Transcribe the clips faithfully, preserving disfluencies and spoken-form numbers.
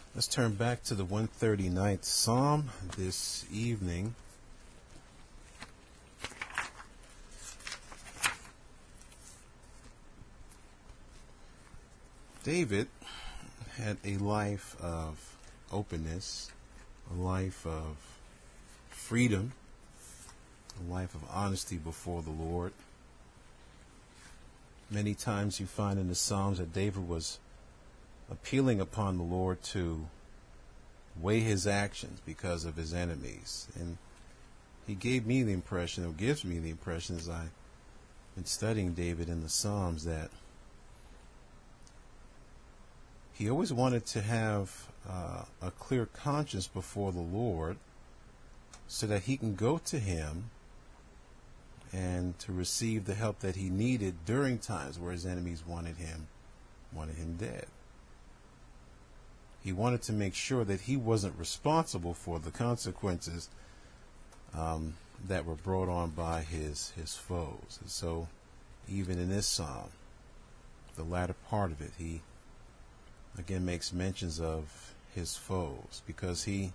Let's turn back to the one hundred thirty-ninth Psalm this evening. David had a life of openness, a life of freedom, a life of honesty before the Lord. Many times you find in the Psalms that David was appealing upon the Lord to weigh his actions because of his enemies. And he gave me the impression, or gives me the impression as I've been studying David in the Psalms, that he always wanted to have uh, a clear conscience before the Lord so that he can go to him and to receive the help that he needed during times where his enemies wanted him, wanted him dead. He wanted to make sure that he wasn't responsible for the consequences um, that were brought on by his, his foes. And so even in this psalm, the latter part of it, he again makes mentions of his foes, because he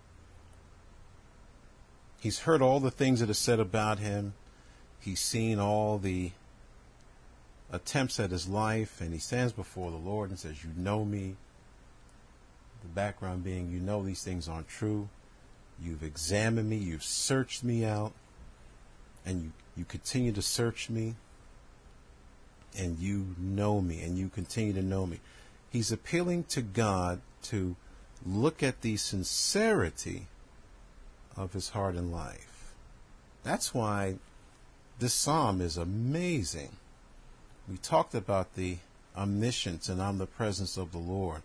he's heard all the things that are said about him. He's seen all the attempts at his life, and he stands before the Lord and says, "You know me." The background being, you know these things aren't true. You've examined me, you've searched me out, and you, you continue to search me, and you know me, and you continue to know me. He's appealing to God to look at the sincerity of his heart and life. That's why this psalm is amazing. We talked about the omniscience and omnipresence of the Lord.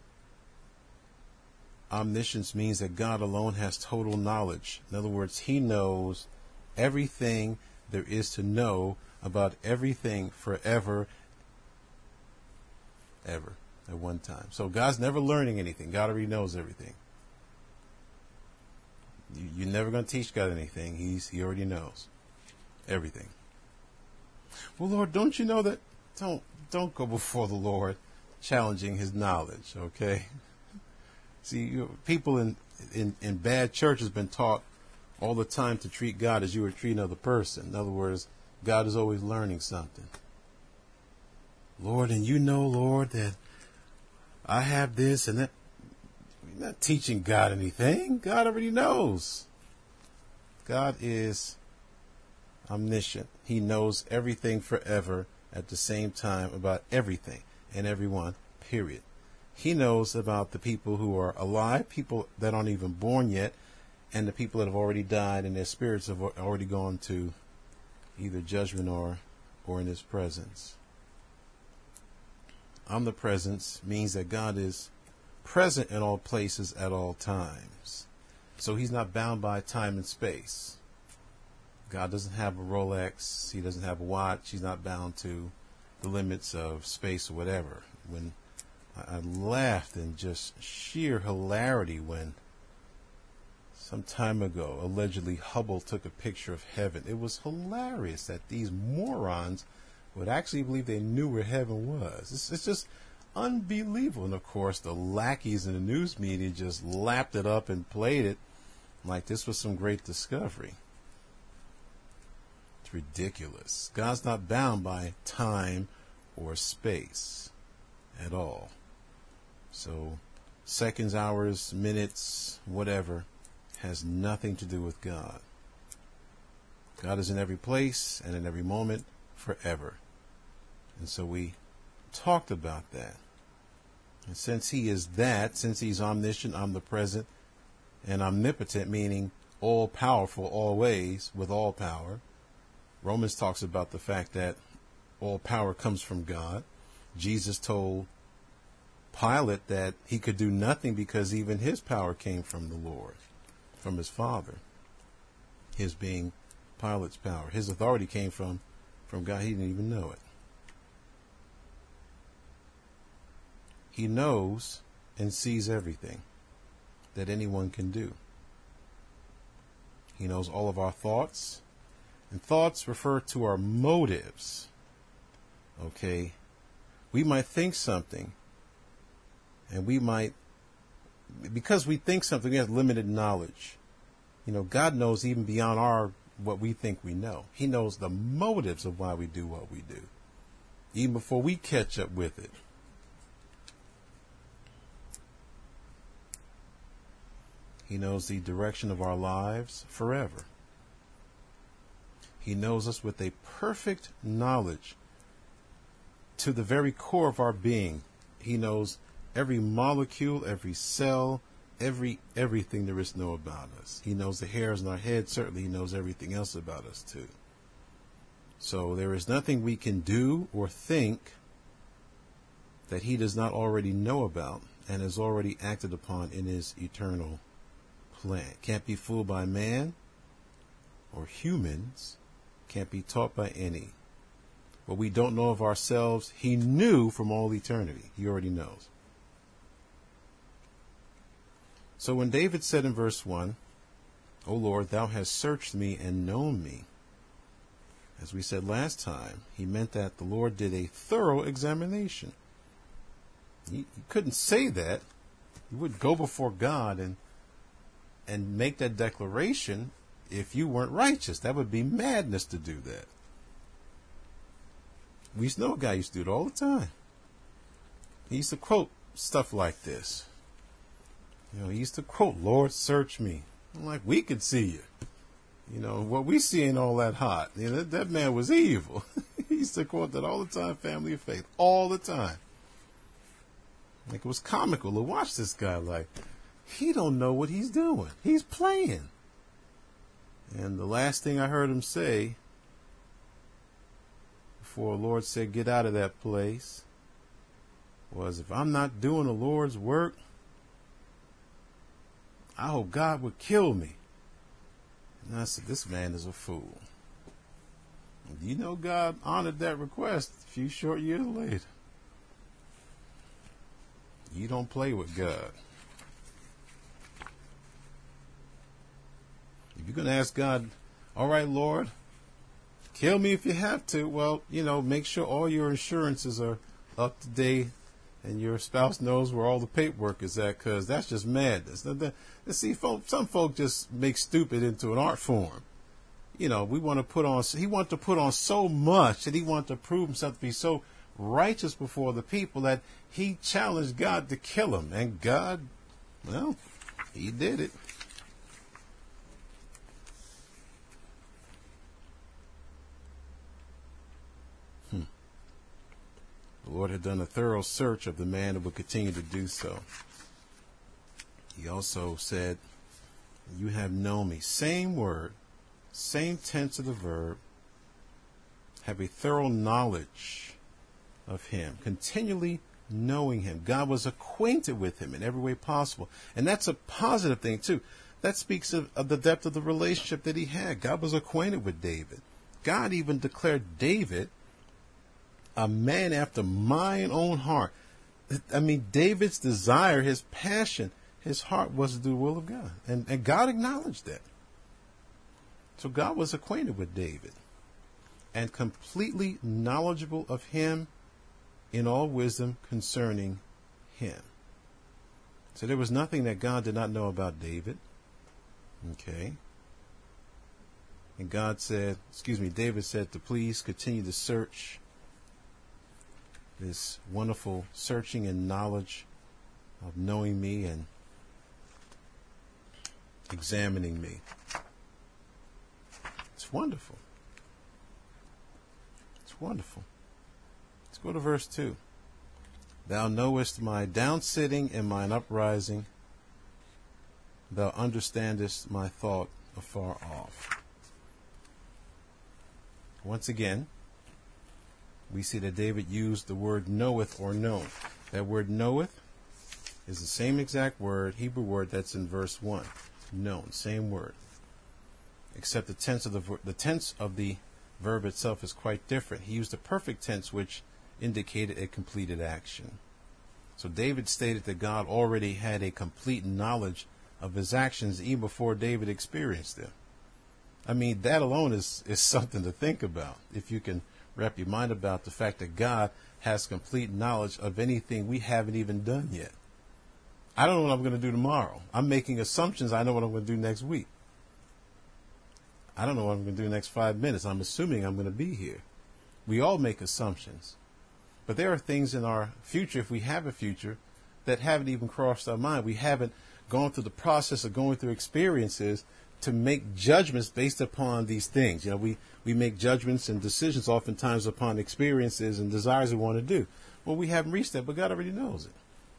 Omniscience means that God alone has total knowledge. In other words, he knows everything there is to know about everything forever, ever, at one time. So God's never learning anything. God already knows everything. You, you're never going to teach God anything. He's He already knows everything. Well, Lord, don't you know that? Don't don't go before the Lord challenging his knowledge, okay? See, you, people in, in, in bad churches have been taught all the time to treat God as you would treat another person. In other words, God is always learning something. Lord, and you know, Lord, that I have this and that. You're not teaching God anything. God already knows. God is omniscient. He knows everything forever at the same time about everything and everyone, period. He knows about the people who are alive, people that aren't even born yet, and the people that have already died and their spirits have already gone to either judgment or, or in his presence. Omnipresence means that God is present in all places at all times. So he's not bound by time and space. God doesn't have a Rolex. He doesn't have a watch. He's not bound to the limits of space or whatever. When I laughed in just sheer hilarity when some time ago, allegedly, Hubble took a picture of heaven. It was hilarious that these morons would actually believe they knew where heaven was. It's, it's just unbelievable. And of course, the lackeys in the news media just lapped it up and played it like this was some great discovery. It's ridiculous. God's not bound by time or space at all. So seconds, hours, minutes, whatever, has nothing to do with God. God is in every place and in every moment forever. And so we talked about that. And since he is that, since he's omniscient, omnipresent, and omnipotent, meaning all powerful always with all power, Romans talks about the fact that all power comes from God. Jesus told Pilate that he could do nothing because even his power came from the Lord, from his Father. His being Pilate's power. His authority came from, from God. He didn't even know it. He knows and sees everything that anyone can do. He knows all of our thoughts. And thoughts refer to our motives. Okay? We might think something, and we might because we think something, we have limited knowledge. You know, God knows even beyond our what we think we know. He knows the motives of why we do what we do, even before we catch up with it. He knows the direction of our lives forever. He knows us with a perfect knowledge to the very core of our being. He knows every molecule, every cell, every everything there is to know about us. He knows the hairs on our head. Certainly he knows everything else about us too. So there is nothing we can do or think that he does not already know about and has already acted upon in his eternal plan. Can't be fooled by man or humans. Can't be taught by any. What we don't know of ourselves, he knew from all eternity. He already knows. So when David said in verse one, O Lord, thou hast searched me and known me, as we said last time, he meant that the Lord did a thorough examination. He, he couldn't say that. You wouldn't go before God and and make that declaration if you weren't righteous. That would be madness to do that. We used to know a guy used to do it all the time. He used to quote stuff like this. You know, he used to quote, Lord, search me. I'm like, we could see you. You know, what we see ain't all that hot. You know, that, that man was evil. He used to quote that all the time, family of faith, all the time. Like, it was comical to watch this guy. Like, he don't know what he's doing. He's playing. And the last thing I heard him say before the Lord said, get out of that place, was, if I'm not doing the Lord's work, I hope God would kill me. And I said, this man is a fool. And you know, God honored that request a few short years later. You don't play with God. If you're going to ask God, all right, Lord, kill me if you have to, well, you know, make sure all your insurances are up to date and your spouse knows where all the paperwork is at, because that's just madness. See, folk, some folk just make stupid into an art form. You know, we want to put on, he wanted to put on so much that he wanted to prove himself to be so righteous before the people that he challenged God to kill him. And God, well, he did it. Hmm. The Lord had done a thorough search of the man and would continue to do so. He also said, you have known me. Same word, same tense of the verb. Have a thorough knowledge of him, continually knowing him. God was acquainted with him in every way possible. And that's a positive thing too. That speaks of, of the depth of the relationship that he had. God was acquainted with David. God even declared David a man after mine own heart. I mean, David's desire, his passion, his heart was to do the will of God. And, and God acknowledged that. So God was acquainted with David and completely knowledgeable of him in all wisdom concerning him. So there was nothing that God did not know about David. Okay. And God said, excuse me, David said to please continue to search, this wonderful searching and knowledge of knowing me and examining me. It's wonderful. It's wonderful. Let's go to verse two. Thou knowest my downsitting and mine uprising. Thou understandest my thought afar off. Once again, we see that David used the word knoweth or known. That word knoweth is the same exact word, Hebrew word that's in verse one. Known, same word. Except the tense of the the tense of the verb itself is quite different. He used the perfect tense, which indicated a completed action. So David stated that God already had a complete knowledge of his actions even before David experienced them. I mean, that alone is, is something to think about. If you can wrap your mind about the fact that God has complete knowledge of anything we haven't even done yet. I don't know what I'm going to do tomorrow. I'm making assumptions. I know what I'm going to do next week. I don't know what I'm going to do in the next five minutes. I'm assuming I'm going to be here. We all make assumptions. But there are things in our future, if we have a future, that haven't even crossed our mind. We haven't gone through the process of going through experiences to make judgments based upon these things. You know, we, we make judgments and decisions oftentimes upon experiences and desires we want to do. Well, we haven't reached that, but God already knows it.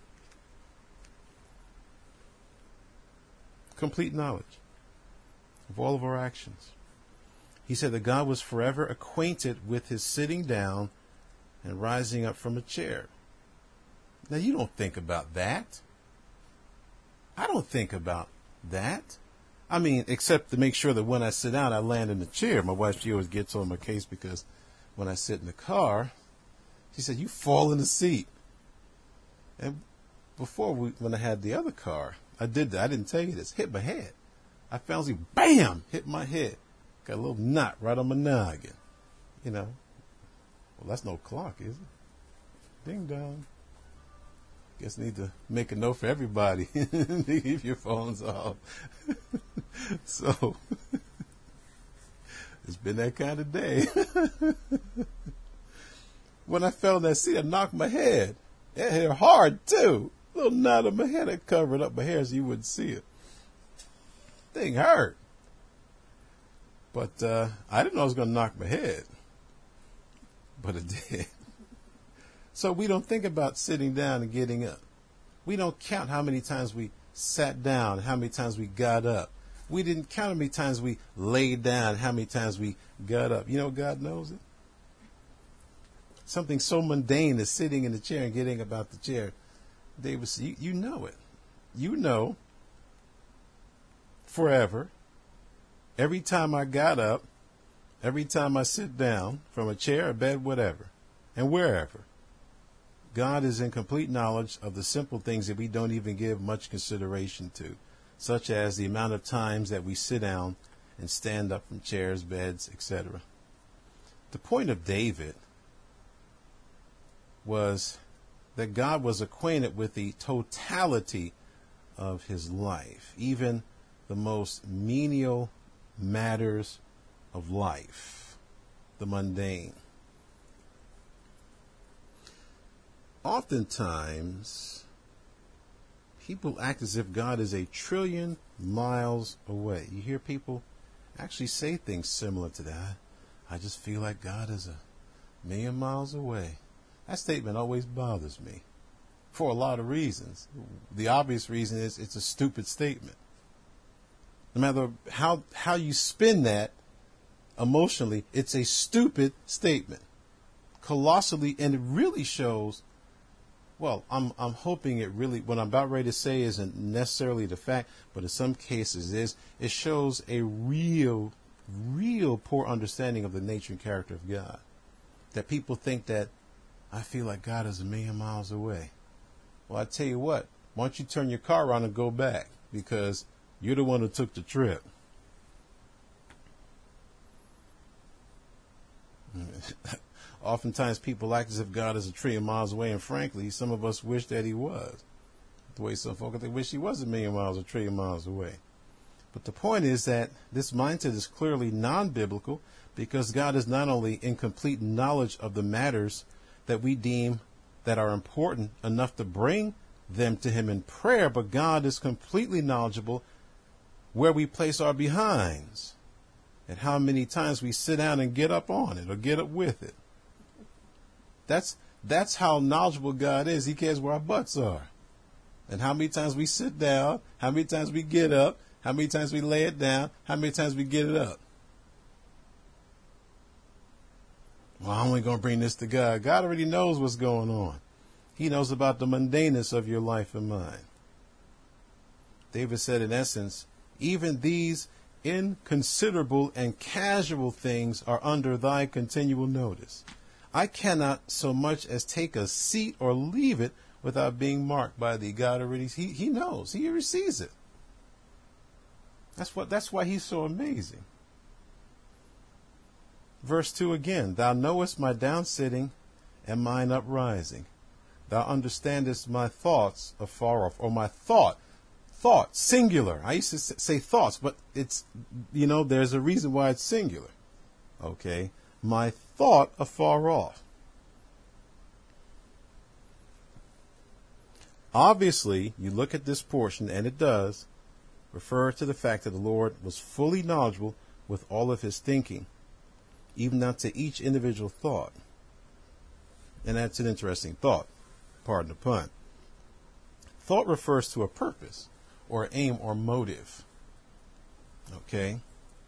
Complete knowledge of all of our actions. He said that God was forever acquainted with his sitting down and rising up from a chair. Now, you don't think about that. I don't think about that. I mean, except to make sure that when I sit down, I land in the chair. My wife, she always gets on my case because when I sit in the car, she said, you fall in the seat. And before, we, when I had the other car, I did that. I didn't tell you this. Hit my head. I found it, bam, hit my head. Got a little knot right on my noggin. You know. Well, that's no clock, is it? Ding dong. Guess need to make a note for everybody to keep your phones off. So, it's been that kind of day. When I fell in that seat, I knocked my head. It hit hard, too. A little knot on my head. I covered up my hair so you wouldn't see it. Thing hurt. But uh, I didn't know I was going to knock my head. But it did. So we don't think about sitting down and getting up. We don't count how many times we sat down, how many times we got up. We didn't count how many times we laid down, how many times we got up. You know, God knows it. Something so mundane as sitting in the chair and getting about the chair. David said, you, you know it. You know forever. Every time I got up, every time I sit down from a chair, a bed, whatever, and wherever. God is in complete knowledge of the simple things that we don't even give much consideration to, such as the amount of times that we sit down and stand up from chairs, beds, et cetera. The point of David was that God was acquainted with the totality of his life, even the most menial matters of life, the mundane. Oftentimes, people act as if God is a trillion miles away. You hear people actually say things similar to that. I just feel like God is a million miles away. That statement always bothers me for a lot of reasons. The obvious reason is it's a stupid statement. No matter how, how you spin that emotionally, it's a stupid statement. Colossally, and it really shows. Well, I'm I'm hoping it really, what I'm about ready to say isn't necessarily the fact, but in some cases is, it shows a real, real poor understanding of the nature and character of God. That people think that, I feel like God is a million miles away. Well, I tell you what, why don't you turn your car around and go back? Because you're the one who took the trip. Oftentimes people act as if God is a trillion miles away, and frankly, some of us wish that he was. The way some folk, they wish he was a million miles, a trillion miles away. But the point is that this mindset is clearly non-biblical, because God is not only in complete knowledge of the matters that we deem that are important enough to bring them to him in prayer, but God is completely knowledgeable where we place our behinds and how many times we sit down and get up on it or get up with it. That's that's how knowledgeable God is. He cares where our butts are. And how many times we sit down, how many times we get up, how many times we lay it down, how many times we get it up. Well, I'm only going to bring this to God. God already knows what's going on. He knows about the mundaneness of your life and mine. David said, in essence, even these inconsiderable and casual things are under thy continual notice. I cannot so much as take a seat or leave it without being marked by thee. God already, he, he knows. He already sees it. That's what, that's why he's so amazing. Verse two again, thou knowest my down sitting and mine uprising. thou understandest my thoughts afar off, or my thought, thought, singular. I used to say thoughts, but it's, you know, there's a reason why it's singular. Okay. My thought afar off. Obviously, you look at this portion, and it does refer to the fact that the Lord was fully knowledgeable with all of his thinking, even down to each individual thought. And that's an interesting thought. Pardon the pun. Thought refers to a purpose or aim or motive. Okay?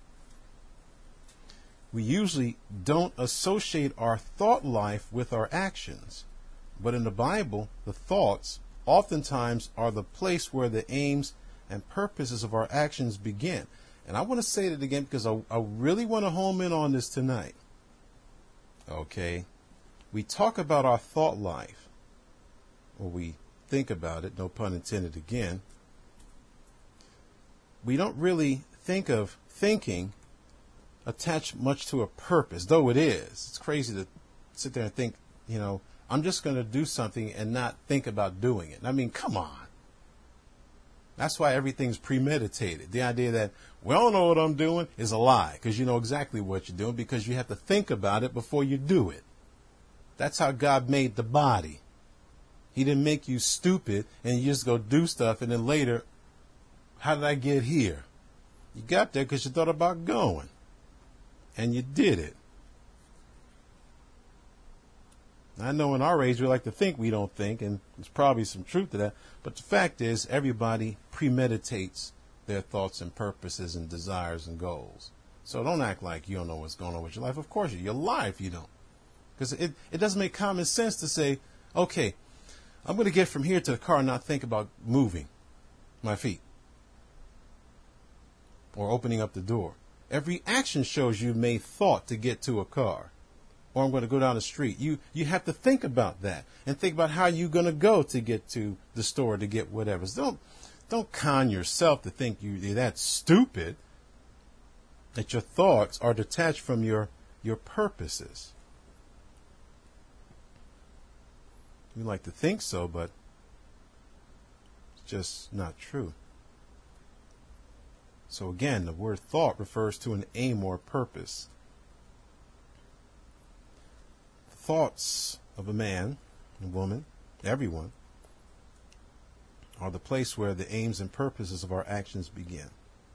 We usually don't associate our thought life with our actions. But in the Bible, the thoughts oftentimes are the place where the aims and purposes of our actions begin. And I want to say that again because I, I really want to home in on this tonight. Okay? We talk about our thought life, or we think about it, no pun intended again. We don't really think of thinking attached much to a purpose, though it is. It's crazy to sit there and think, you know, I'm just going to do something and not think about doing it. I mean, come on. That's why everything's premeditated. The idea that, well, I don't know what I'm doing is a lie, because you know exactly what you're doing, because you have to think about it before you do it. That's how God made the body. He didn't make you stupid and you just go do stuff and then later, how did I get here? You got there because you thought about going. And you did it. I know in our age we like to think we don't think, and there's probably some truth to that. But the fact is, everybody premeditates their thoughts and purposes and desires and goals. So don't act like you don't know what's going on with your life. Of course you. Your life you don't. Because it, it doesn't make common sense to say, okay, I'm going to get from here to the car and not think about moving my feet or opening up the door. Every action shows you made thought to get to a car, or I'm going to go down the street. You you have to think about that and think about how you're going to go to get to the store to get whatever. So don't don't con yourself to think you, you're that stupid that your thoughts are detached from your your purposes. You like to think so, but it's just not true. So again, the word thought refers to an aim or purpose. The thoughts of a man, a woman, everyone, are the place where the aims and purposes of our actions begin.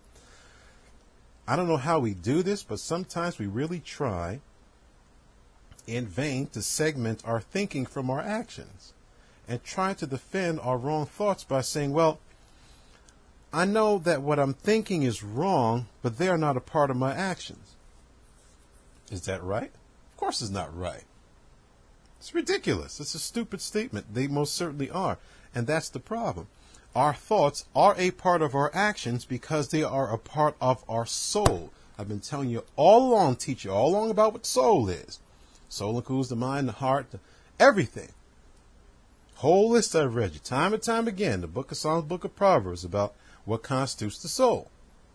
I don't know how we do this, but sometimes we really try in vain to segment our thinking from our actions and try to defend our wrong thoughts by saying, well, I know that what I'm thinking is wrong, but they are not a part of my actions. Is that right? Of course it's not right. It's ridiculous. It's a stupid statement. They most certainly are. And that's the problem. Our thoughts are a part of our actions because they are a part of our soul. I've been telling you all along, teach you all along about what soul is. Soul includes the mind, the heart, the, everything. Whole list I've read you time and time again. The book of Psalms, book of Proverbs about what constitutes the soul.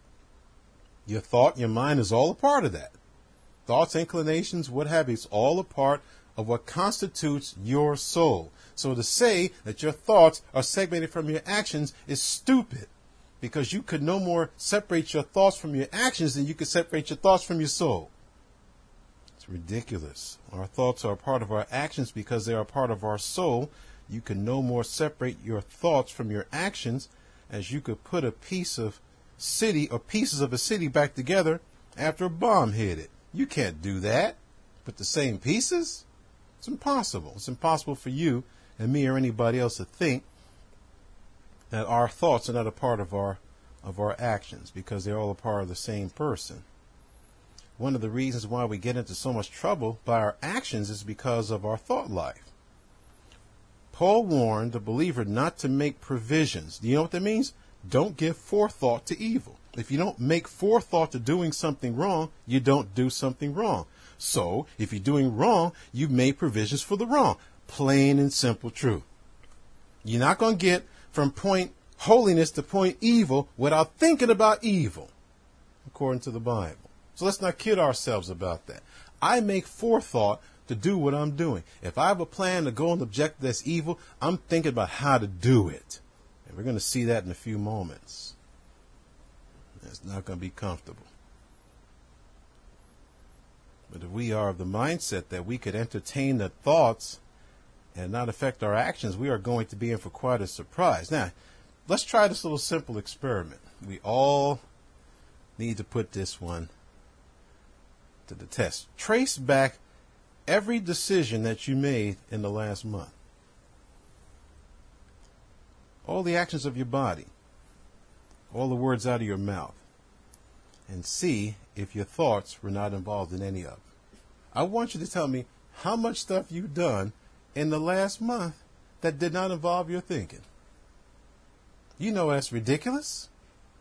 Your thought, your mind is all a part of that. Thoughts, inclinations, what have you, it's all a part of what constitutes your soul. So to say that your thoughts are segmented from your actions is stupid, because you could no more separate your thoughts from your actions than you could separate your thoughts from your soul. It's ridiculous. Our thoughts are a part of our actions because they are a part of our soul. You can no more separate your thoughts from your actions as you could put a piece of city or pieces of a city back together after a bomb hit it. You can't do that. But the same pieces? It's impossible. It's impossible for you and me or anybody else to think that our thoughts are not a part of our of our actions, because they're all a part of the same person. One of the reasons why we get into so much trouble by our actions is because of our thought life. Paul warned the believer not to make provisions. Do you know what that means? Don't give forethought to evil. If you don't make forethought to doing something wrong, you don't do something wrong. So, if you're doing wrong, you've made provisions for the wrong. Plain and simple truth. You're not going to get from point holiness to point evil without thinking about evil, according to the Bible. So let's not kid ourselves about that. I make forethought to do what I'm doing. If I have a plan to go and object that's evil, I'm thinking about how to do it. And we're going to see that in a few moments. It's not going to be comfortable. But if we are of the mindset that we could entertain the thoughts and not affect our actions, we are going to be in for quite a surprise. Now, let's try this little simple experiment. We all need to put this one to the test. Trace back every decision that you made in the last month. All the actions of your body, all the words out of your mouth, and see if your thoughts were not involved in any of it. I want you to tell me how much stuff you've done in the last month that did not involve your thinking. You know that's ridiculous.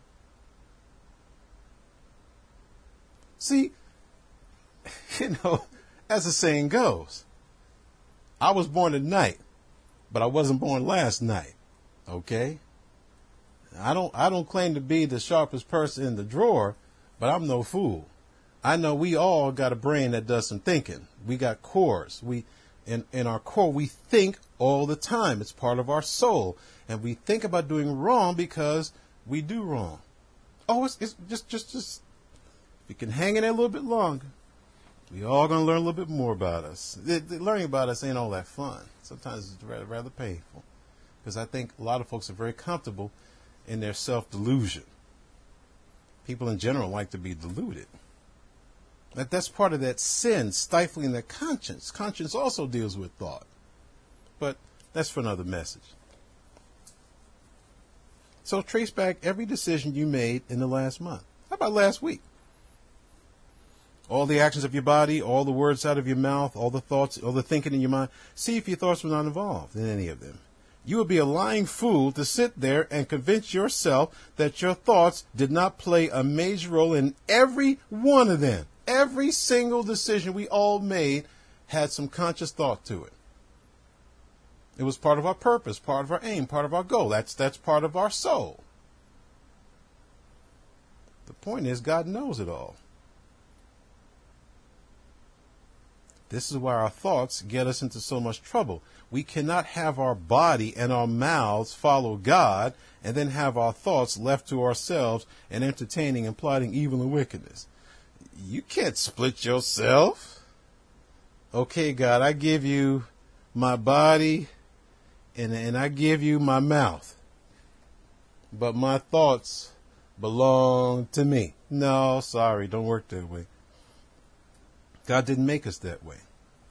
See, you know, as the saying goes, I was born tonight, but I wasn't born last night. Okay? I don't I don't claim to be the sharpest person in the drawer, but I'm no fool. I know we all got a brain that does some thinking. We got cores. We in, in our core, we think all the time. It's part of our soul. And we think about doing wrong because we do wrong. Oh, it's, it's just, just, just, we can hang in there a little bit longer. We all going to learn a little bit more about us. The, the learning about us ain't all that fun. Sometimes it's rather, rather painful. Because I think a lot of folks are very comfortable in their self-delusion. People in general like to be deluded. That that's part of that sin, stifling their conscience. Conscience also deals with thought. But that's for another message. So trace back every decision you made in the last month. How about last week? All the actions of your body, all the words out of your mouth, all the thoughts, all the thinking in your mind. See if your thoughts were not involved in any of them. You would be a lying fool to sit there and convince yourself that your thoughts did not play a major role in every one of them. Every single decision we all made had some conscious thought to it. It was part of our purpose, part of our aim, part of our goal. That's, that's part of our soul. The point is, God knows it all. This is why our thoughts get us into so much trouble. We cannot have our body and our mouths follow God and then have our thoughts left to ourselves and entertaining and plotting evil and wickedness. You can't split yourself. Okay, God, I give you my body and, and I give you my mouth. But my thoughts belong to me. No, sorry, don't work that way. God didn't make us that way.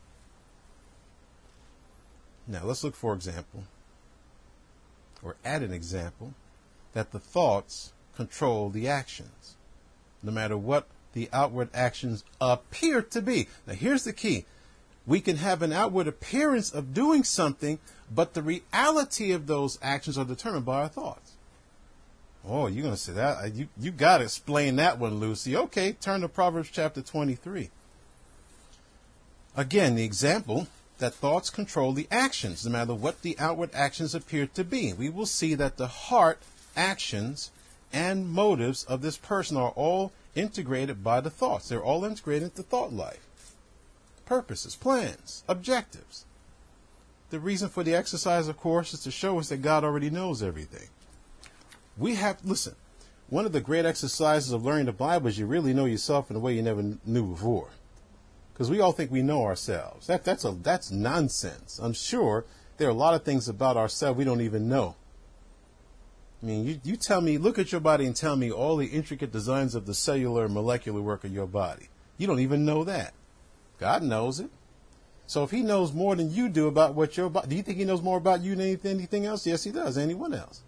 Now, let's look for example, or at an example, that the thoughts control the actions, no matter what the outward actions appear to be. Now, here's the key. We can have an outward appearance of doing something, but the reality of those actions are determined by our thoughts. Oh, you're going to say that? You, you got to explain that one, Lucy. Okay, turn to Proverbs chapter twenty-three. Again, the example that thoughts control the actions, no matter what the outward actions appear to be. We will see that the heart, actions, and motives of this person are all integrated by the thoughts. They're all integrated into thought life. Purposes, plans, objectives. The reason for the exercise, of course, is to show us that God already knows everything. We have, listen, one of the great exercises of learning the Bible is you really know yourself in a way you never knew before. Because we all think we know ourselves. That, that's a, that's nonsense. I'm sure there are a lot of things about ourselves we don't even know. I mean, you, you tell me, look at your body and tell me all the intricate designs of the cellular and molecular work of your body. You don't even know that. God knows it. So if he knows more than you do about what your body, do you think he knows more about you than anything, anything else? Yes, he does. Anyone else.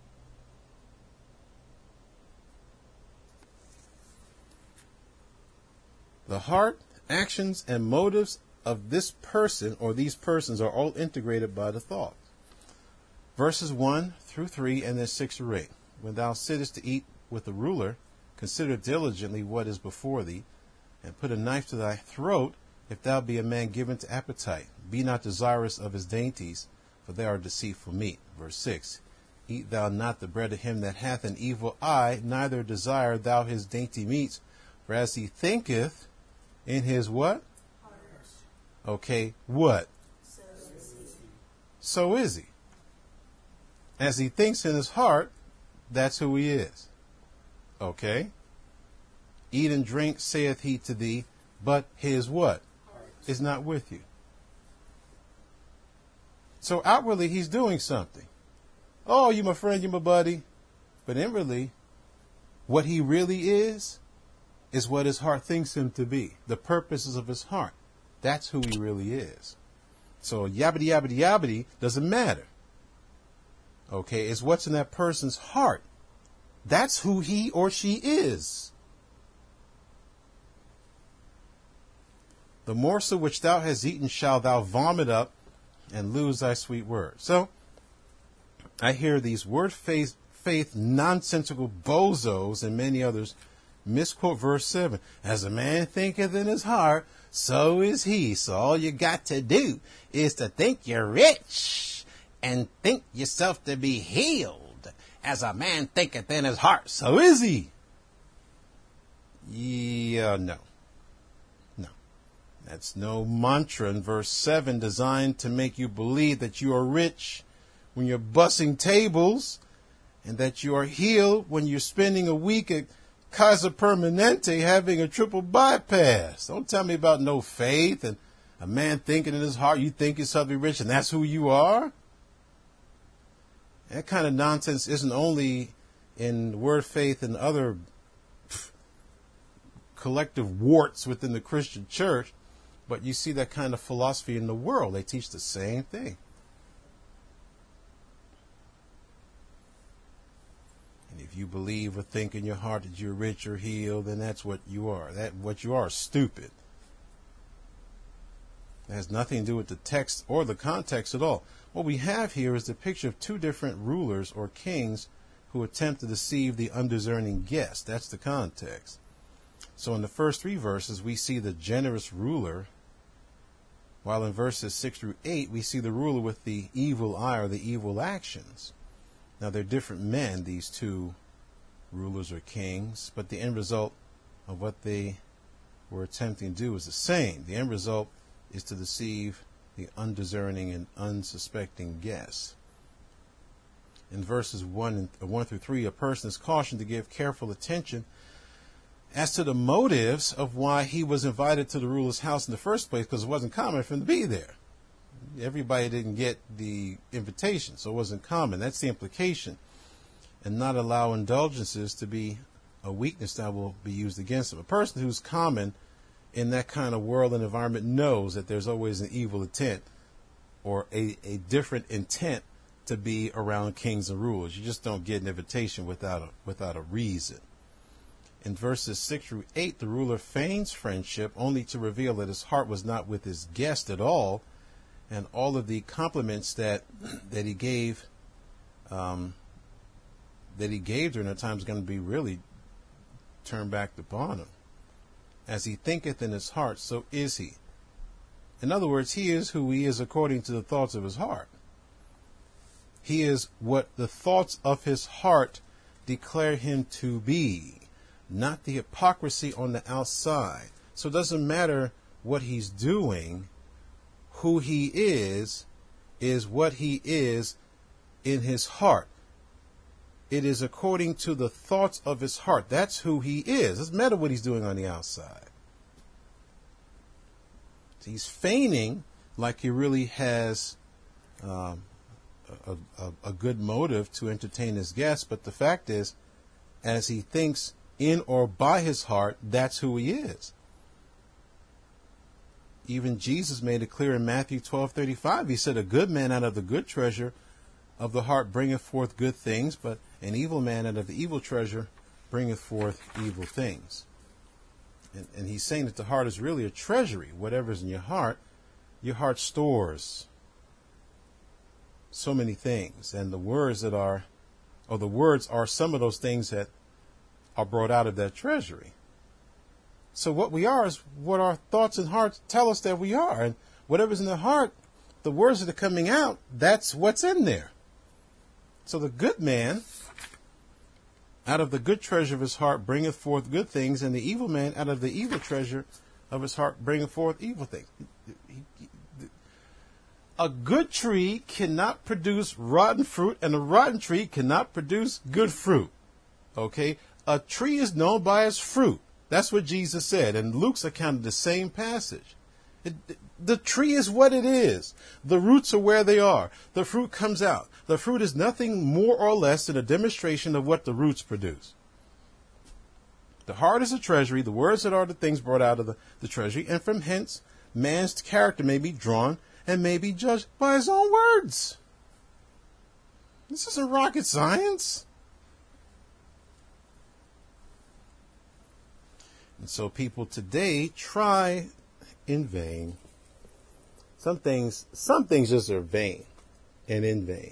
The heart, actions, and motives of this person or these persons are all integrated by the thought. Verses one through three and then six through eight. When thou sittest to eat with the ruler, consider diligently what is before thee, and put a knife to thy throat, if thou be a man given to appetite. Be not desirous of his dainties, for they are deceitful meat. Verse six. Eat thou not the bread of him that hath an evil eye, neither desire thou his dainty meats, for as he thinketh in his what? Okay, what? So is he. So is he. As he thinks in his heart, that's who he is. Okay? Eat and drink, saith he to thee, but his what? Heart. Is not with you. So outwardly, he's doing something. Oh, you my friend, you my buddy. But inwardly, what he really is, is what his heart thinks him to be. The purposes of his heart. That's who he really is. So yabbity yabbity yabbity doesn't matter. Okay, it's what's in that person's heart. That's who he or she is. The morsel which thou hast eaten shall thou vomit up and lose thy sweet word. So, I hear these word faith, faith nonsensical bozos and many others misquote verse seven. As a man thinketh in his heart, so is he. So all you got to do is to think you're rich and think yourself to be healed. As a man thinketh in his heart, so is he. Yeah, no. No. That's no mantra in verse seven designed to make you believe that you are rich when you're bussing tables and that you are healed when you're spending a week at Kaiser Permanente having a triple bypass. Don't tell me about no faith and a man thinking in his heart you think yourself to be rich and that's who you are. That kind of nonsense isn't only in word faith and other pff, collective warts within the Christian church, but you see that kind of philosophy in the world. They teach the same thing. And if you believe or think in your heart that you're rich or healed, then that's what you are. That what you are is stupid. It has nothing to do with the text or the context at all. What we have here is the picture of two different rulers or kings who attempt to deceive the undiscerning guest. That's the context. So in the first three verses, we see the generous ruler, while in verses six through eight, we see the ruler with the evil eye or the evil actions. Now, they're different men, these two rulers or kings, but the end result of what they were attempting to do is the same. The end result is to deceive the undiscerning and unsuspecting guests. In verses one, and, one through three, a person is cautioned to give careful attention as to the motives of why he was invited to the ruler's house in the first place, because it wasn't common for him to be there. Everybody didn't get the invitation, so it wasn't common. That's the implication. And not allow indulgences to be a weakness that will be used against him. A person who's common in that kind of world and environment knows that there's always an evil intent or a, a different intent to be around kings and rulers. You just don't get an invitation without a, without a reason. In verses six through eight, the ruler feigns friendship only to reveal that his heart was not with his guest at all, and all of the compliments that that he gave um, that he gave during that time is going to be really turned back upon him. As he thinketh in his heart, so is he. In other words, he is who he is according to the thoughts of his heart. He is what the thoughts of his heart declare him to be, not the hypocrisy on the outside. So it doesn't matter what he's doing. Who he is, is what he is in his heart. It is according to the thoughts of his heart. That's who he is. It doesn't matter what he's doing on the outside. He's feigning like he really has um, a, a, a good motive to entertain his guests. But the fact is, as he thinks in or by his heart, that's who he is. Even Jesus made it clear in Matthew twelve thirty-five. He said, a good man out of the good treasure of the heart bringeth forth good things, but an evil man out of the evil treasure bringeth forth evil things. And, and he's saying that the heart is really a treasury. Whatever's in your heart, your heart stores so many things. And the words that are, or the words are some of those things that are brought out of that treasury. So what we are is what our thoughts and hearts tell us that we are. And whatever's in the heart, the words that are coming out, that's what's in there. So the good man, out of the good treasure of his heart, bringeth forth good things, and the evil man, out of the evil treasure of his heart, bringeth forth evil things. A good tree cannot produce rotten fruit, and a rotten tree cannot produce good fruit. Okay? A tree is known by its fruit. That's what Jesus said. And Luke's account of the same passage. It, the tree is what it is. The roots are where they are. The fruit comes out. The fruit is nothing more or less than a demonstration of what the roots produce. The heart is a treasury. The words that are the things brought out of the, the treasury. And from hence, man's character may be drawn and may be judged by his own words. This isn't rocket science. And so people today try in vain. Some things, some things just are vain and in vain.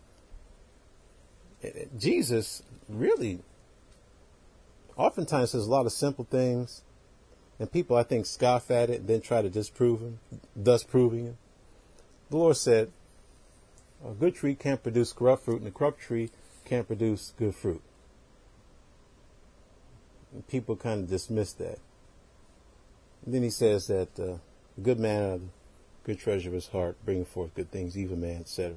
Jesus really oftentimes says a lot of simple things, and people, I think, scoff at it and then try to disprove him, thus proving him. The Lord said, a good tree can't produce corrupt fruit, and a corrupt tree can't produce good fruit. And people kind of dismiss that. And then he says that uh, a good man out of the good treasure of his heart, bringing forth good things, evil man, et cetera.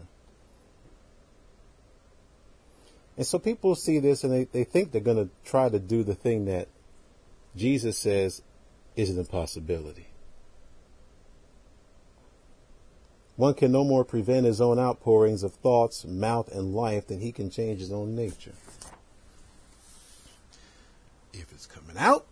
And so people see this and they, they think they're going to try to do the thing that Jesus says is an impossibility. One can no more prevent his own outpourings of thoughts, mouth, and life than he can change his own nature. If it's coming out,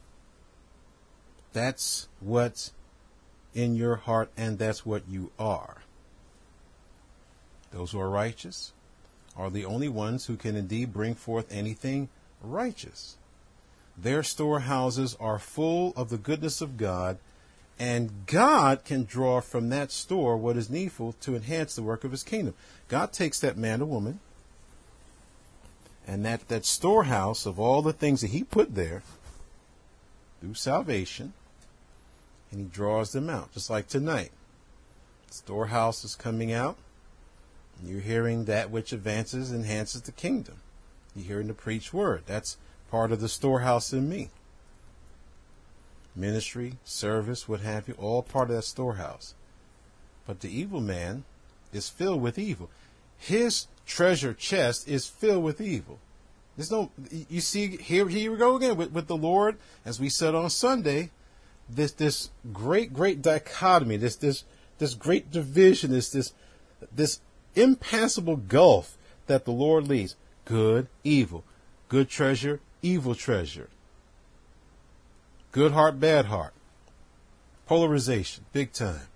that's what's in your heart, and that's what you are. Those who are righteous are the only ones who can indeed bring forth anything righteous. Their storehouses are full of the goodness of God, and God can draw from that store what is needful to enhance the work of his kingdom. God takes that man or woman and that, that storehouse of all the things that he put there through salvation, and he draws them out. Just like tonight. The storehouse is coming out. And you're hearing that which advances, enhances the kingdom. You're hearing the preached word. That's part of the storehouse in me. Ministry, service, what have you, all part of that storehouse. But the evil man is filled with evil. His treasure chest is filled with evil. There's no, you see, here, here we go again with, with the Lord, as we said on Sunday, this, this great, great dichotomy, this, this, this great division, this, this, this impassable gulf that the Lord leaves. Good, evil. Good treasure, evil treasure. Good heart, bad heart. Polarization, big time.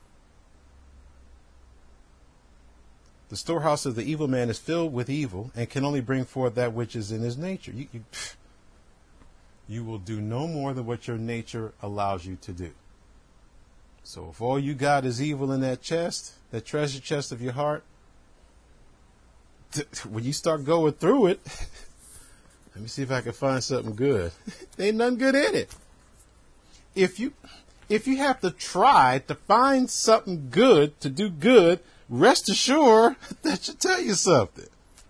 The storehouse of the evil man is filled with evil and can only bring forth that which is in his nature. You, you, you will do no more than what your nature allows you to do. So if all you got is evil in that chest, that treasure chest of your heart, when you start going through it, let me see if I can find something good. There ain't nothing good in it. If you, if you have to try to find something good to do good, rest assured that should tell you something.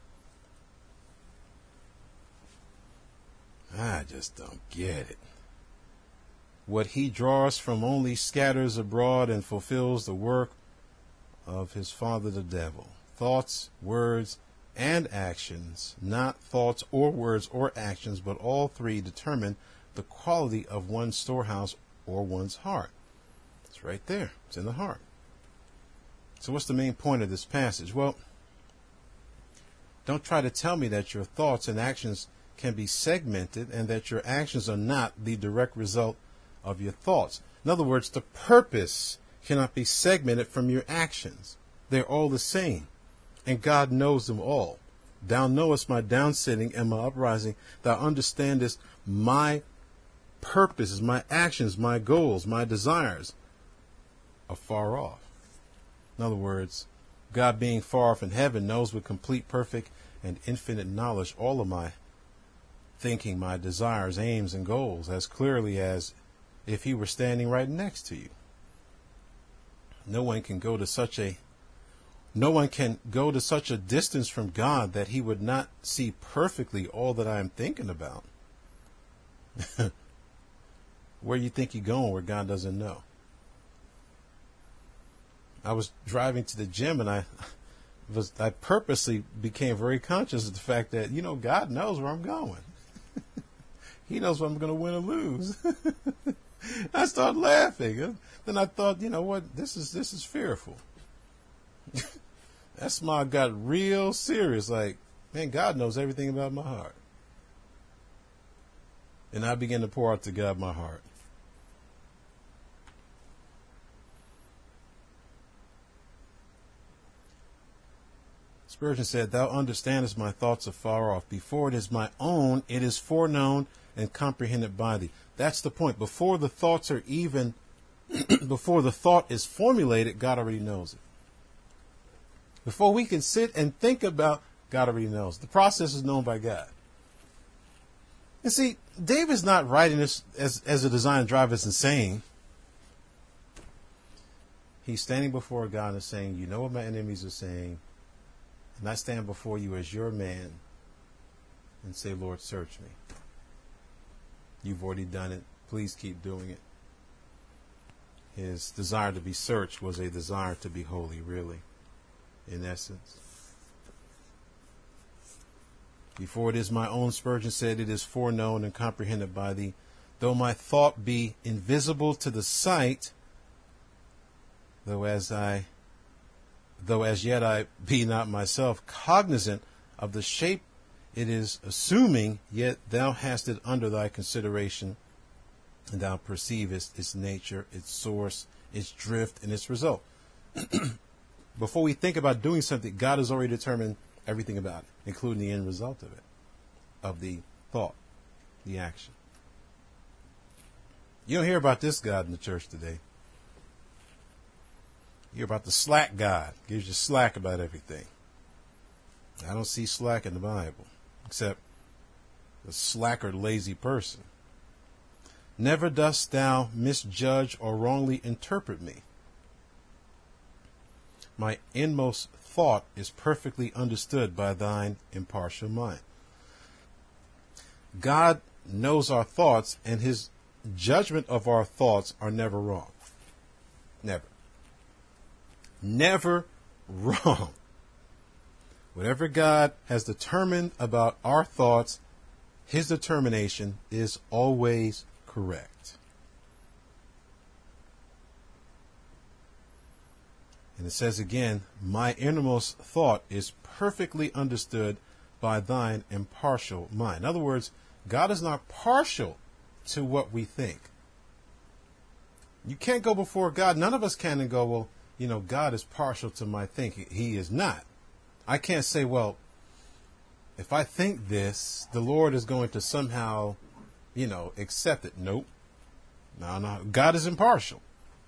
I just don't get it. What he draws from only scatters abroad and fulfills the work of his father the devil. Thoughts, words, and actions, not thoughts or words or actions, but all three determine the quality of one's storehouse or one's heart. It's right there. It's in the heart. So what's the main point of this passage? Well, don't try to tell me that your thoughts and actions can be segmented and that your actions are not the direct result of your thoughts. In other words, the purpose cannot be segmented from your actions. They're all the same, and God knows them all. Thou knowest my downsitting and my uprising. Thou understandest my purposes, my actions, my goals, my desires are far off. In other words, God being far off in heaven knows with complete, perfect, and infinite knowledge all of my thinking, my desires, aims, and goals as clearly as if he were standing right next to you. No one can go to such a no one can go to such a distance from God that he would not see perfectly all that I am thinking about. Where you think you're going where God doesn't know? I was driving to the gym, and I was I purposely became very conscious of the fact that, you know, God knows where I'm going. He knows what I'm going to win or lose. I started laughing. Then I thought, you know what, this is this is fearful. That smile got real serious. Like, man, God knows everything about my heart. And I began to pour out to God my heart. Spurgeon said, "Thou understandest my thoughts afar off. Before it is my own, it is foreknown and comprehended by thee." That's the point. Before the thoughts are even, before the thought is formulated, God already knows it. Before we can sit and think about, God already knows. The process is known by God. And see, David's not writing this as, as a design driver and saying, he's standing before God and saying, you know what my enemies are saying, and I stand before you as your man and say, Lord, search me. You've already done it. Please keep doing it. His desire to be searched was a desire to be holy, really, in essence. Before it is my own, Spurgeon said, it is foreknown and comprehended by thee. Though my thought be invisible to the sight, though as I, though as yet I be not myself cognizant of the shape it is assuming, yet thou hast it under thy consideration, and thou perceivest its nature, its source, its drift, and its result. Before we think about doing something, God has already determined everything about it, including the end result of it, of the thought, the action. You don't hear about this God in the church today. You hear about the slack God. Gives you slack about everything. I don't see slack in the Bible, except the slacker, lazy person. Never dost thou misjudge or wrongly interpret me. My inmost thought is perfectly understood by thine impartial mind. God knows our thoughts, and his judgment of our thoughts are never wrong. Never. Never wrong. Whatever God has determined about our thoughts, his determination is always correct. And it says again, my innermost thought is perfectly understood by thine impartial mind. In other words, God is not partial to what we think. You can't go before God. None of us can and go, well, you know, God is partial to my thinking. He is not. I can't say, well, if I think this, the Lord is going to somehow, you know, accept it. Nope. No, no. God is impartial.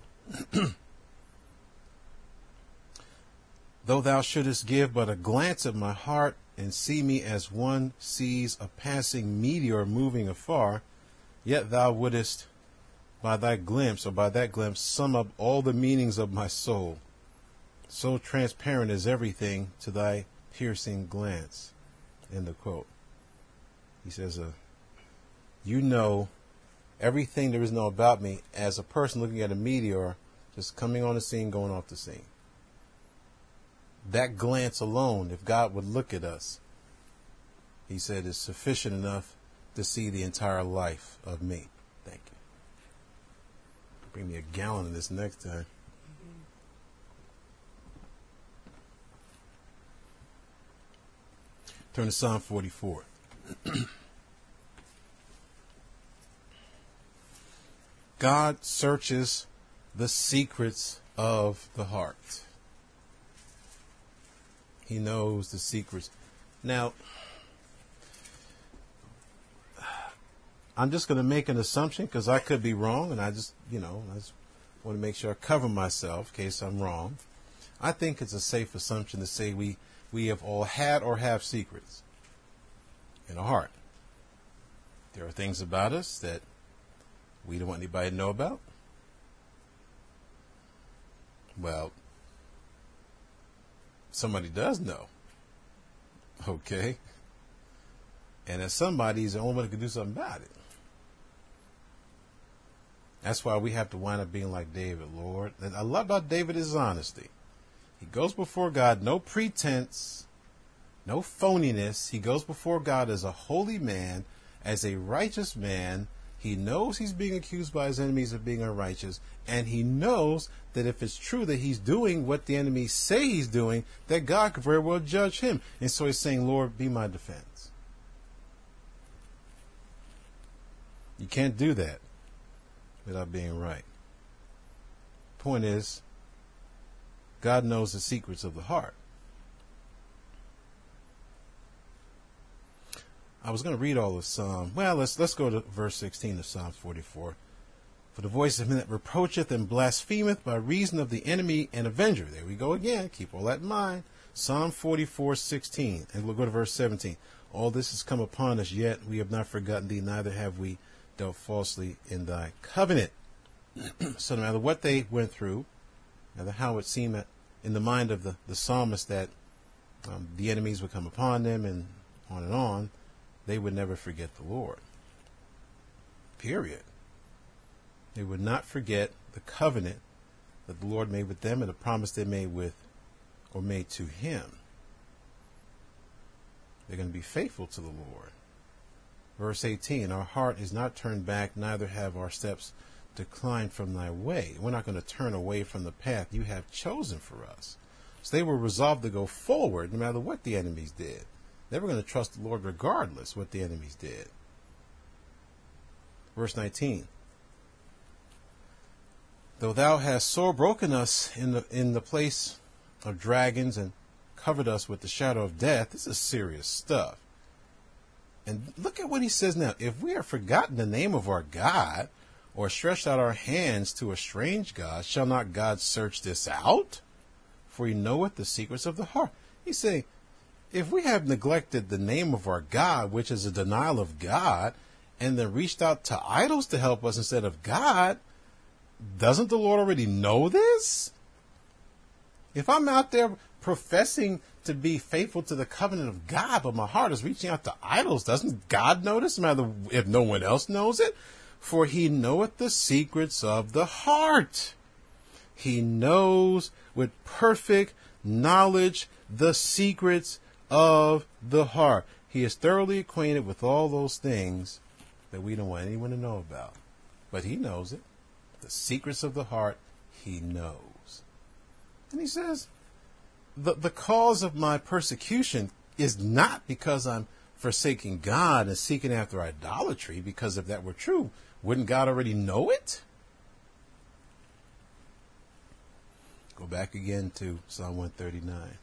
Though thou shouldest give but a glance at my heart and see me as one sees a passing meteor moving afar, yet thou wouldest by thy glimpse or by that glimpse sum up all the meanings of my soul. So transparent is everything to thy piercing glance. End of quote. He says, uh, you know everything there is to know about me as a person looking at a meteor just coming on the scene, going off the scene. That glance alone, if God would look at us, he said, is sufficient enough to see the entire life of me. Thank you. Bring me a gallon of this next time. Turn to Psalm forty-four. God searches the secrets of the heart. He knows the secrets. Now, I'm just going to make an assumption because I could be wrong, and I just, you know, I just want to make sure I cover myself in case I'm wrong. I think it's a safe assumption to say we, we have all had or have secrets in our heart. There are things about us that we don't want anybody to know about. Well, somebody does know. Okay. And as somebody is the only one who can do something about it. That's why we have to wind up being like David, Lord. And I love about David is his honesty. He goes before God, no pretense, no phoniness. He goes before God as a holy man, as a righteous man. He knows he's being accused by his enemies of being unrighteous, and he knows that if it's true that he's doing what the enemies say he's doing, that God could very well judge him. And so he's saying, Lord, be my defense. You can't do that without being right. Point is, God knows the secrets of the heart. I was going to read all of Psalm. Well, let's let's go to verse sixteen of Psalm forty-four. For the voice of him that reproacheth and blasphemeth by reason of the enemy and avenger. There we go again. Keep all that in mind. Psalm forty-four, sixteen. And we'll go to verse seventeen. All this has come upon us, yet we have not forgotten thee, neither have we dealt falsely in thy covenant. So no matter what they went through, no matter how it seemed in the mind of the, the psalmist that um, the enemies would come upon them and on and on, they would never forget the Lord. Period. They would not forget the covenant that the Lord made with them and the promise they made with or made to him. They're going to be faithful to the Lord. Verse eighteen, our heart is not turned back, neither have our steps declined from thy way. We're not going to turn away from the path you have chosen for us. So they were resolved to go forward no matter what the enemies did. They were going to trust the Lord regardless what the enemies did. Verse nineteen, though thou hast sore broken us in the in the place of dragons and covered us with the shadow of death. This is serious stuff. And look at what he says now. If we have forgotten the name of our God, or stretched out our hands to a strange God, shall not God search this out? For he knoweth the secrets of the heart. He's saying, if we have neglected the name of our God, which is a denial of God, and then reached out to idols to help us instead of God, doesn't the Lord already know this? If I'm out there professing to be faithful to the covenant of God, but my heart is reaching out to idols, doesn't God know this, no matter if no one else knows it? For he knoweth the secrets of the heart. He knows with perfect knowledge the secrets of the heart. He is thoroughly acquainted with all those things that we don't want anyone to know about. But he knows it. The secrets of the heart, he knows. And he says, the, the cause of my persecution is not because I'm forsaking God and seeking after idolatry, because if that were true, wouldn't God already know it? Go back again to Psalm one thirty-nine.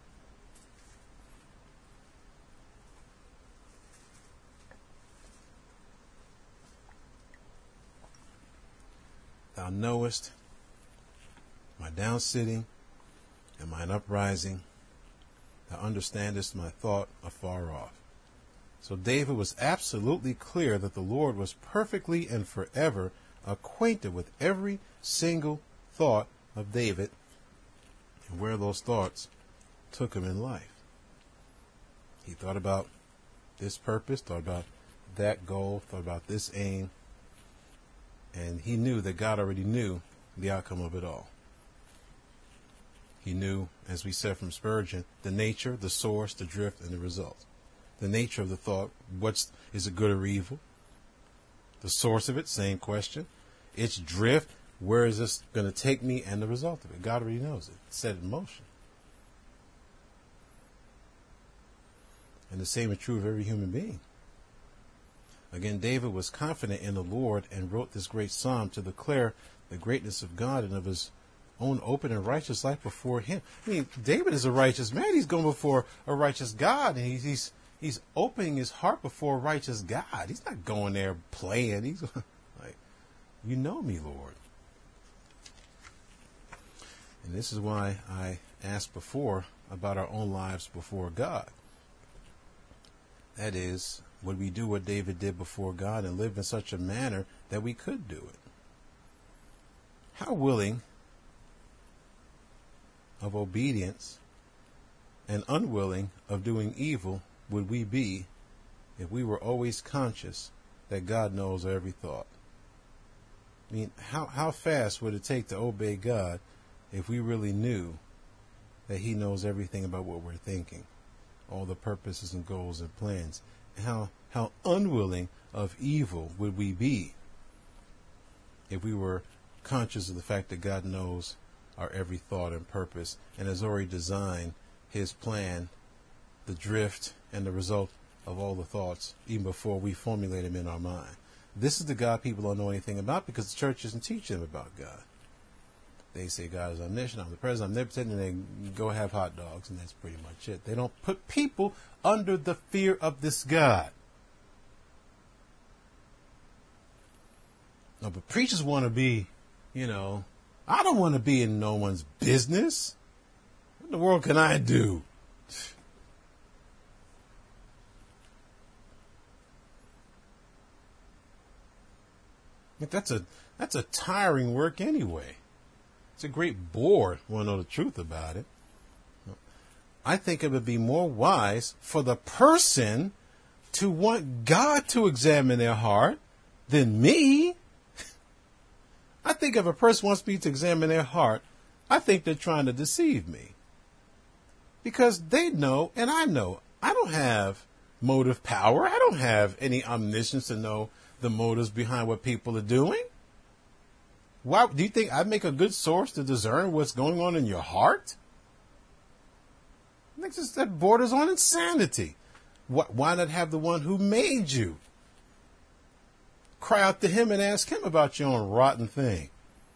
Thou knowest my down sitting and mine uprising. Thou understandest my thought afar off. So David was absolutely clear that the Lord was perfectly and forever acquainted with every single thought of David and where those thoughts took him in life. He thought about this purpose, thought about that goal, thought about this aim, and he knew that God already knew the outcome of it all. He knew, as we said from Spurgeon, the nature, the source, the drift, and the result. The nature of the thought, what's, is it good or evil? The source of it, same question. Its drift, where is this going to take me, and the result of it. God already knows it. It's set in motion. And the same is true of every human being. Again, David was confident in the Lord and wrote this great psalm to declare the greatness of God and of his own open and righteous life before him. I mean, David is a righteous man. He's going before a righteous God, and he's he's, he's opening his heart before a righteous God. He's not going there playing. He's like, you know me, Lord. And this is why I asked before about our own lives before God. That is, would we do what David did before God and live in such a manner that we could do it? How willing of obedience and unwilling of doing evil would we be if we were always conscious that God knows every thought? I mean, how, how fast would it take to obey God if we really knew that he knows everything about what we're thinking, all the purposes and goals and plans? How, how unwilling of evil would we be if we were conscious of the fact that God knows our every thought and purpose and has already designed his plan, the drift and the result of all the thoughts, even before we formulate them in our mind. This is the God people don't know anything about because the church doesn't teach them about God. They say God is omniscient, omnipresent, omnipotent, and they go have hot dogs, and that's pretty much it. They don't put people under the fear of this God. No, but preachers want to be, you know, I don't want to be in no one's business. What in the world can I do? That's a that's a tiring work anyway. It's a great bore, want to know the truth about it. I think it would be more wise for the person to want God to examine their heart than me. I think if a person wants me to examine their heart, I think they're trying to deceive me. Because they know, and I know, I don't have motive power. I don't have any omniscience to know the motives behind what people are doing. Why do you think I make a good source to discern what's going on in your heart? I think this, that borders on insanity. What, why not have the one who made you cry out to him and ask him about your own rotten thing?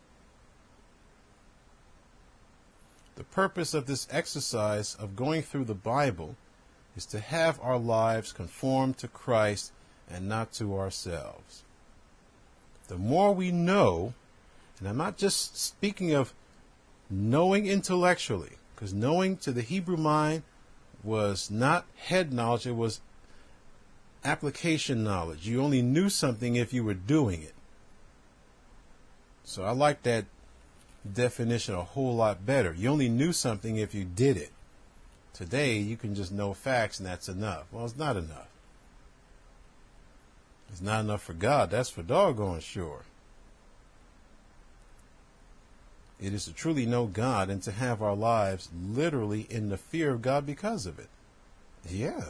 The purpose of this exercise of going through the Bible is to have our lives conform to Christ and not to ourselves. The more we know, and I'm not just speaking of knowing intellectually, because knowing to the Hebrew mind was not head knowledge, it was application knowledge. You only knew something if you were doing it. So I like that definition a whole lot better. You only knew something if you did it. Today, you can just know facts and that's enough. Well, it's not enough. It's not enough for God. That's for doggone sure. It is to truly know God and to have our lives literally in the fear of God because of it. Yeah.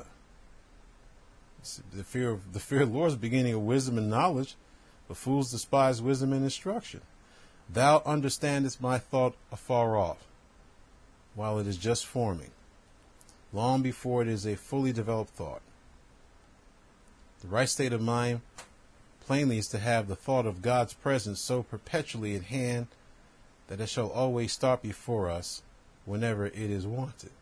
The fear of the fear of the Lord is the beginning of wisdom and knowledge, but fools despise wisdom and instruction. Thou understandest my thought afar off, while it is just forming, long before it is a fully developed thought. The right state of mind plainly is to have the thought of God's presence so perpetually at hand that it shall always start before us whenever it is wanted.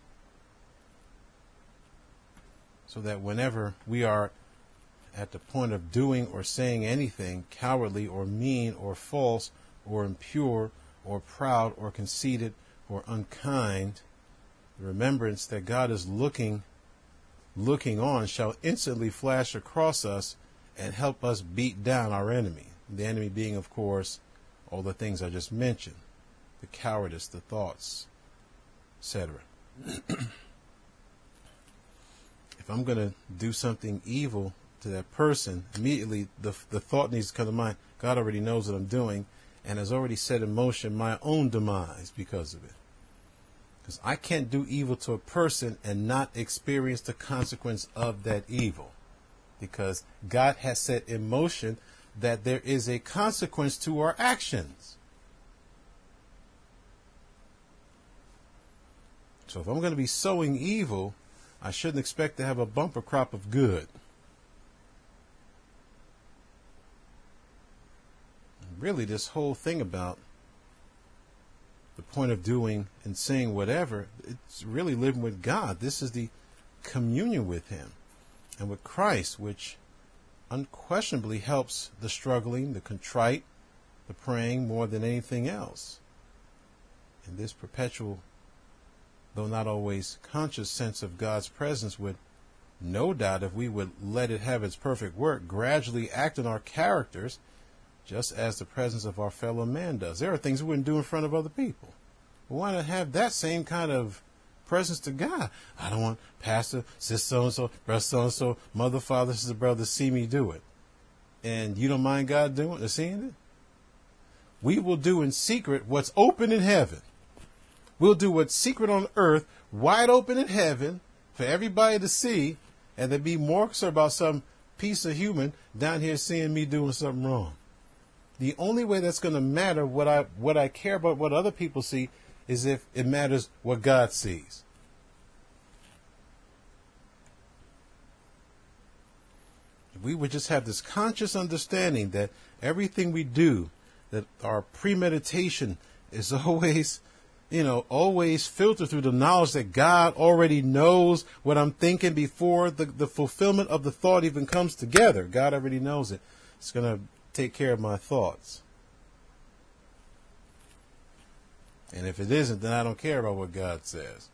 So that whenever we are at the point of doing or saying anything cowardly or mean or false or impure or proud or conceited or unkind, the remembrance that God is looking looking on shall instantly flash across us and help us beat down our enemy. The enemy being, of course, all the things I just mentioned, the cowardice, the thoughts, et cetera. If I'm going to do something evil to that person, immediately the the thought needs to come to mind. God already knows what I'm doing and has already set in motion my own demise because of it. Because I can't do evil to a person and not experience the consequence of that evil. Because God has set in motion that there is a consequence to our actions. So if I'm going to be sowing evil, I shouldn't expect to have a bumper crop of good. Really, this whole thing about the point of doing and saying whatever, it's really living with God. This is the communion with him and with Christ, which unquestionably helps the struggling, the contrite, the praying more than anything else. And this perpetual, though not always conscious, sense of God's presence would, no doubt, if we would let it have its perfect work, gradually act on our characters just as the presence of our fellow man does. There are things we wouldn't do in front of other people. Well, why not have that same kind of presence to God? I don't want pastor, sister so-and-so, brother so-and-so, mother, father, sister, brother to see me do it. And you don't mind God doing it, seeing it? We will do in secret what's open in heaven. We'll do what's secret on earth, wide open in heaven, for everybody to see, and then be more concerned about some piece of human down here seeing me doing something wrong. The only way that's going to matter what I what I care about, what other people see, is if it matters what God sees. If we would just have this conscious understanding that everything we do, that our premeditation is always, you know, always filtered through the knowledge that God already knows what I'm thinking before the, the fulfillment of the thought even comes together. God already knows it. It's going to take care of my thoughts. And if it isn't, then I don't care about what God says.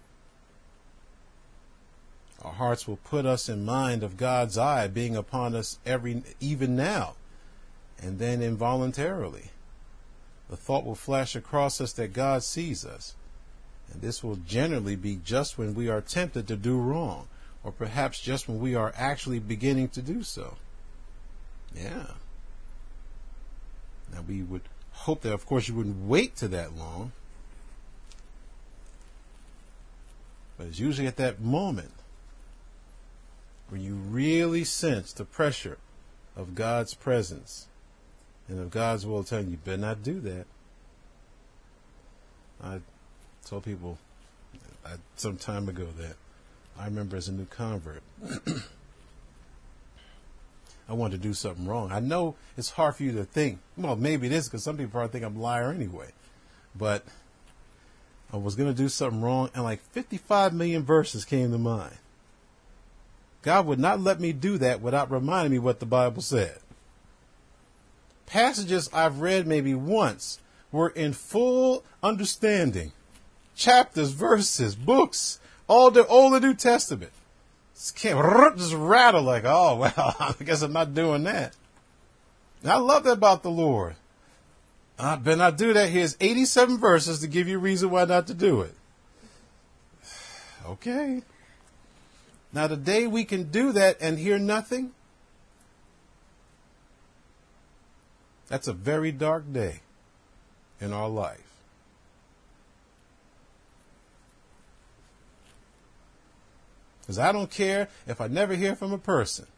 Our hearts will put us in mind of God's eye being upon us every, even now. And then involuntarily, the thought will flash across us that God sees us. And this will generally be just when we are tempted to do wrong, or perhaps just when we are actually beginning to do so. Yeah. Now, we would hope that, of course, you wouldn't wait to that long. But it's usually at that moment when you really sense the pressure of God's presence and of God's will telling you, you better not do that. I told people I, some time ago that I remember as a new convert, I wanted to do something wrong. I know it's hard for you to think, well, maybe it is, because some people probably think I'm a liar anyway. But I was going to do something wrong, and like fifty-five million verses came to mind. God would not let me do that without reminding me what the Bible said. Passages I've read maybe once were in full understanding. Chapters, verses, books, all the Old and New Testament. Just can't just rattle like, oh, well, I guess I'm not doing that. And I love that about the Lord. I better not do that. Here's eighty-seven verses to give you a reason why not to do it. Okay. Now, the day we can do that and hear nothing, that's a very dark day in our life. Because I don't care if I never hear from a person.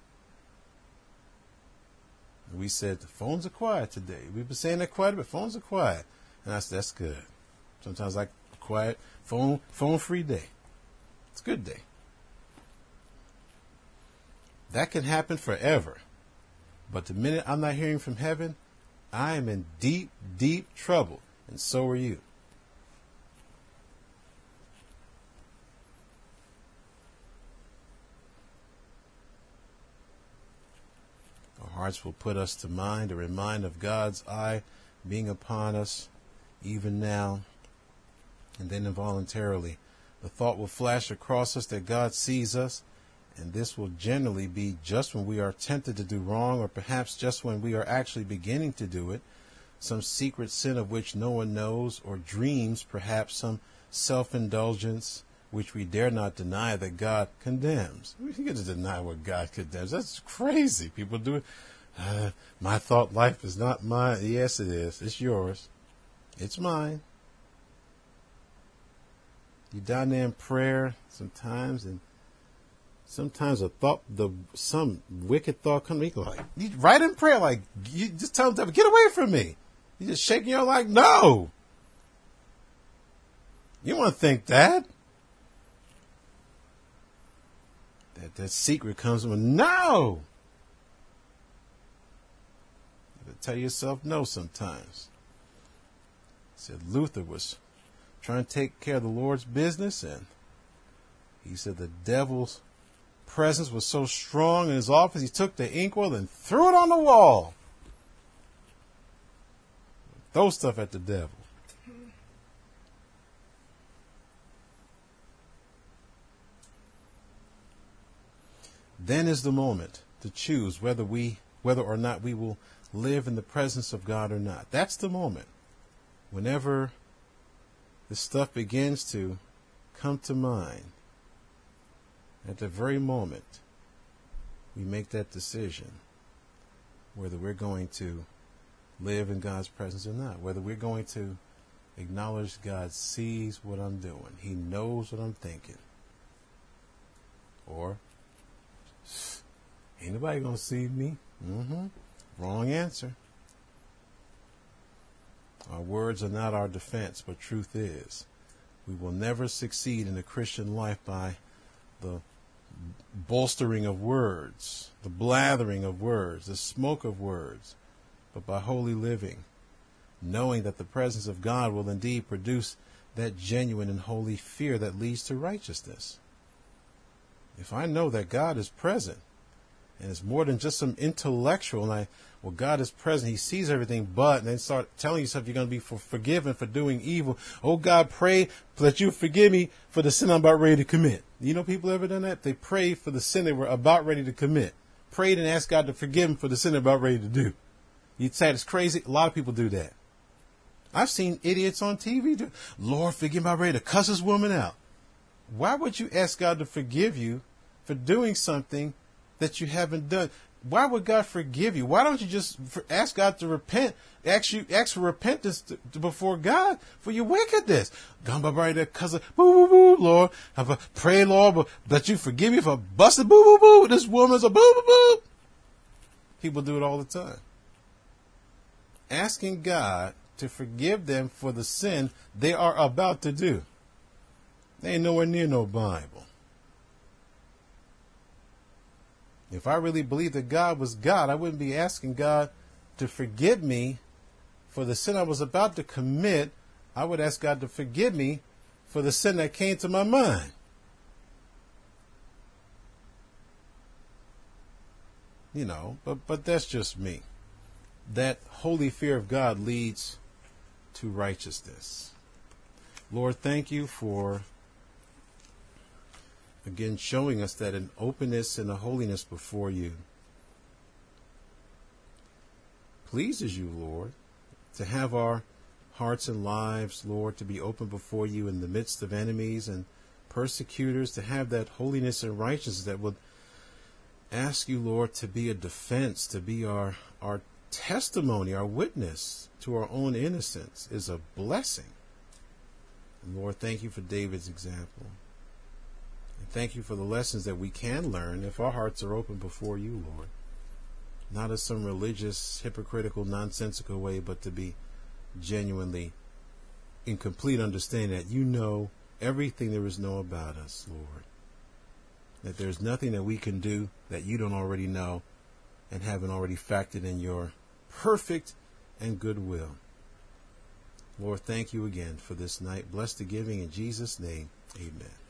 We said the phones are quiet today. We've been saying they're quiet, but phones are quiet. And I said, that's good. Sometimes I like a quiet, phone, phone-free day. It's a good day. That can happen forever. But the minute I'm not hearing from heaven, I am in deep, deep trouble. And so are you. Our hearts will put us to mind, a reminder of God's eye being upon us even now. And then involuntarily, the thought will flash across us that God sees us. And this will generally be just when we are tempted to do wrong, or perhaps just when we are actually beginning to do it, some secret sin of which no one knows, or dreams, perhaps some self-indulgence which we dare not deny that God condemns. We get to deny what God condemns. That's crazy. People do it. Uh, my thought life is not mine. Yes, it is. It's yours. It's mine. You're down there in prayer sometimes, and sometimes a thought, the some wicked thought comes, like, you right in prayer, like, you just tell them, get away from me. You just shaking your like, no. You want to think that. That that secret comes from, no. You have to tell yourself no sometimes. Said Luther was trying to take care of the Lord's business, and he said the devil's presence was so strong in his office, he took the inkwell and threw it on the wall. Throw stuff at the devil. Then is the moment to choose whether we, whether or not we will live in the presence of God or not. That's the moment. Whenever this stuff begins to come to mind, at the very moment we make that decision, whether we're going to live in God's presence or not. Whether we're going to acknowledge God sees what I'm doing. He knows what I'm thinking. Or, ain't nobody going to see me. Mm-hmm. Wrong answer. Our words are not our defense, but truth is. We will never succeed in the Christian life by the bolstering of words, the blathering of words, the smoke of words, but by holy living, knowing that the presence of God will indeed produce that genuine and holy fear that leads to righteousness. If I know that God is present, and it's more than just some intellectual, and I, well, God is present, he sees everything, but, and then start telling yourself you're going to be for, forgiven for doing evil. Oh, God, pray that you forgive me for the sin I'm about ready to commit. You know, people ever done that? They pray for the sin they were about ready to commit. Prayed and asked God to forgive them for the sin they're about ready to do. You'd say it's crazy. A lot of people do that. I've seen idiots on T V do, Lord, forgive me, I'm ready to cuss this woman out. Why would you ask God to forgive you for doing something that you haven't done? Why would God forgive you? Why don't you just ask God to repent? Ask you, ask for repentance to, to before God for your wickedness. God, right there, cousin, boo, boo, boo, Lord. Have a pray, Lord, but that you forgive me for busting, boo, boo, boo. This woman's a boo, boo, boo. People do it all the time. Asking God to forgive them for the sin they are about to do. They ain't nowhere near no Bible. If I really believed that God was God, I wouldn't be asking God to forgive me for the sin I was about to commit. I would ask God to forgive me for the sin that came to my mind. You know, but, but that's just me. That holy fear of God leads to righteousness. Lord, thank you for again showing us that an openness and a holiness before you pleases you, Lord, to have our hearts and lives, Lord, to be open before you in the midst of enemies and persecutors, to have that holiness and righteousness that would ask you, Lord, to be a defense, to be our, our testimony, our witness to our own innocence is a blessing. And Lord, thank you for David's example. And thank you for the lessons that we can learn if our hearts are open before you, Lord. Not as some religious, hypocritical, nonsensical way, but to be genuinely in complete understanding that you know everything there is to know about us, Lord. That there's nothing that we can do that you don't already know and haven't already factored in your perfect and good will. Lord, thank you again for this night. Bless the giving in Jesus' name. Amen.